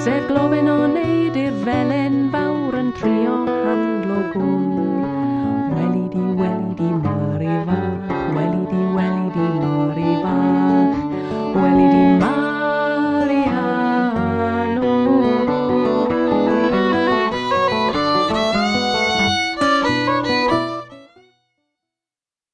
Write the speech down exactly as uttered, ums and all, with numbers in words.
Sef glofyn o neud i'r felen fawr yn trio handlo gwn. Weli di wel